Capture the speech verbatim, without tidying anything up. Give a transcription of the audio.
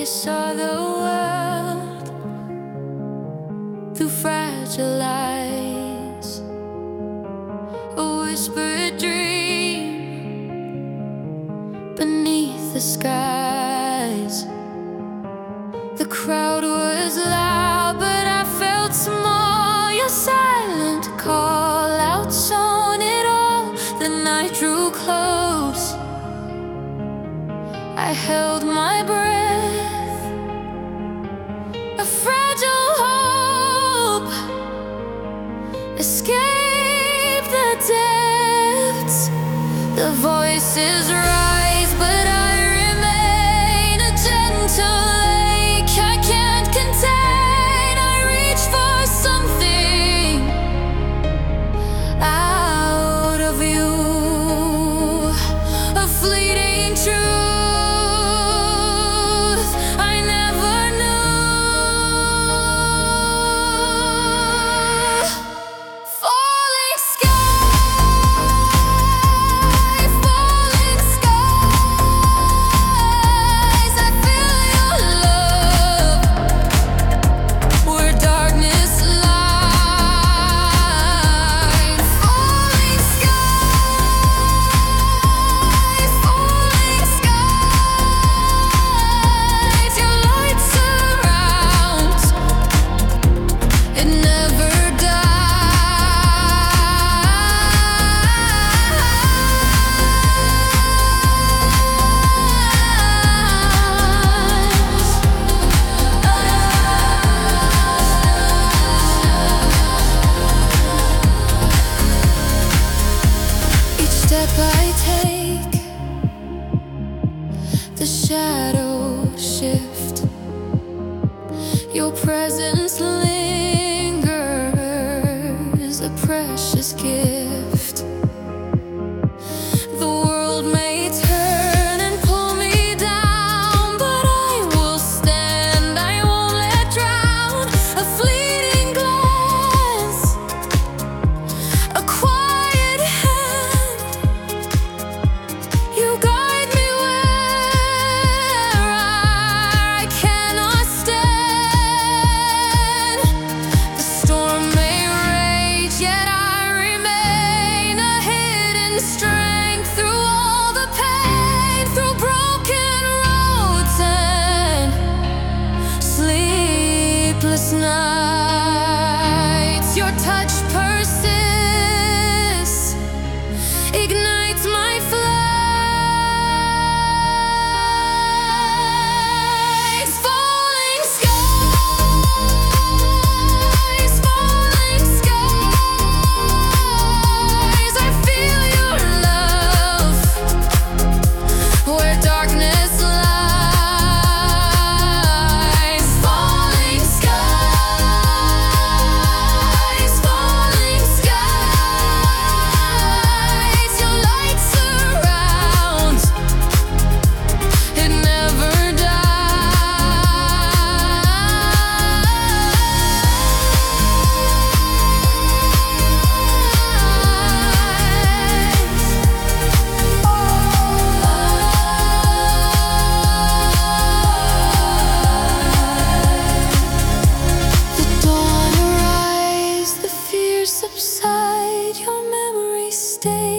You saw the world through fragile eyes, a whispered dream beneath the skies. The crowd was loud, but I felt small. Your silent call outshone all. The night drew close. I held my breath, a fragile hope escape the depths. The voices rise, but I remain a gentle lake I can't contain. I reach for something out of you, a fleeting truth I take, the shadows shift. Your presence lingers, a precious gift. The world may turn and pull me down, but I will stand, I won't let drown. A fleeting glance, a quiet hand. You guide me where I cannot stand. The storm may rage, yet I remain a hidden strength through all the pain, through broken roads and sleepless nights. Your touch persists, ignites my flame. Subside, your memory stays.